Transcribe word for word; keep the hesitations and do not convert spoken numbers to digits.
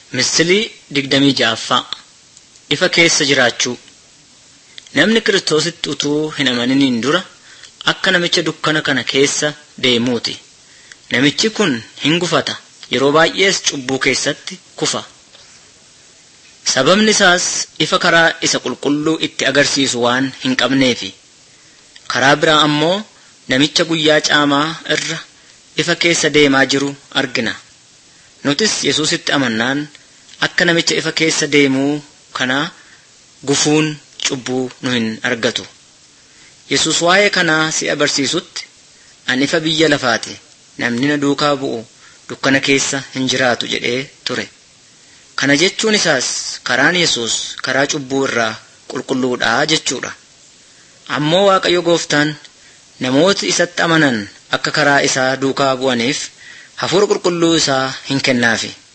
Misilii digdamii ja'affaa ifa keessa jiraachuu. Namni Kiristoositti utuu hin amaniniin dura akka namicha dukkana kana keessa deemuuti. Namichi kun hin gufata, yeroo baay'ees cubbuu keessatti kufa. Sababni isaas ifa karaa isa qulqulluu itti agarsiisu waan hin qabneefi. Karaa biraa ammoo namicha guyyaa caamaa irra ifa keessa deemaa jiru argina. Nutis Yesuusitti amannaan akka namicha ifa keessa deemuu kana gufuun cubbuu nu hin argatu. Yesuus waa'ee kanaa si agarsiisutti, ani ifa biyya lafaati, namni na duukaa bu'u dukkana keessa hin jiraatu jedhee ture. Kana jechuun isaas karaan Yesuus karaa cubbuu irraa qulqulluudha jechuudha. Ammoo Waaqayyo Gooftaan namoota isatti amanan akka karaa isaa duukaa bu'aniif hafuura qulqulluu isaa hin kennaafi.